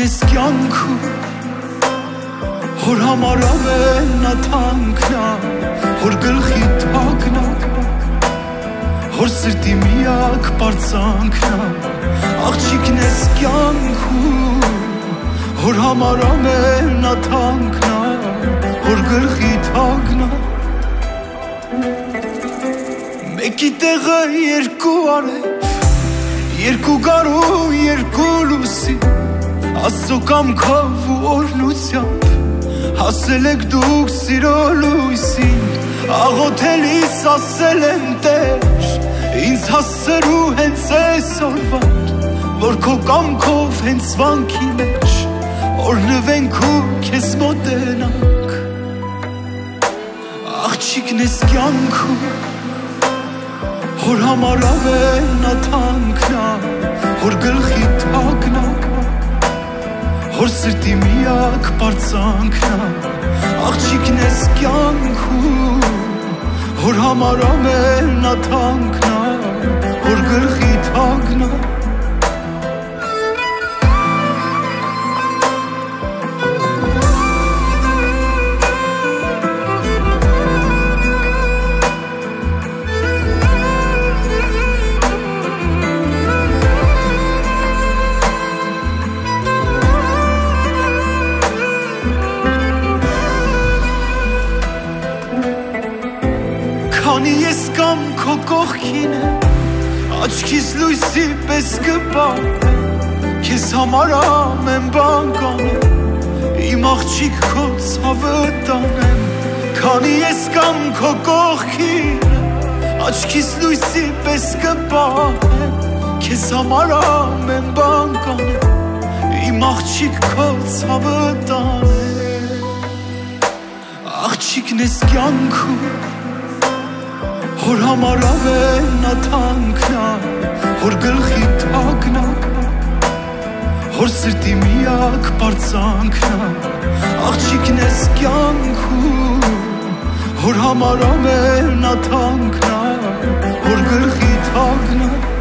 ես կյանքում Հոր համար ամենա թանկնա Հոր գլխի թակնա Հոր սրտի միակ պարծանքնա Աղջիկն ես կյանքում Հոր համար ամենա թանկնա Հոր գլխի թակնա Մեկի տեղը երկու արև Երկու գարու, երկու լուսի Աստծո կամքով ու օրհնությամբ Հասել եք դուք սիրո լույսին Աղոթելիս ասել եմ Տեր Ինձ հասցրու հենց այսօրվար Որ քո կամքով հենց վանքի մեջ Օրհնվենք ու քեզ մոտենանք Աղջիկն ես կյանքում Հոր համար ամենա թանկնա Հոր գլխի թակնա Հոր սրտի միակ պարծանքնա Աղջիկն ես կյանքում Հոր համար ամենա թանկնա Հոր գլխի թակնա Քանի ես կամ քո կողքին եմ Աչքիս լույսի պես կպատեմ Քեզ համար ամեն բան կանեմ Իմ աղջիկ քո ցավը տանեմ Քանի ես կամ քո կողքին եմ Աչքիս լույսի պես կպատեմ Քեզ համար ամեն բան կանեմ Իմ աղջիկ քո ցավը տանեմ Աղջիկն ես կյանքում Հոր համար ամենա թանկնա Հոր գլխի թակնա Հոր սրտի միակ պարծանքնա Աղջիկն ես կյանքում Հոր համար ամենա թանկնա Հոր գլխի թակնա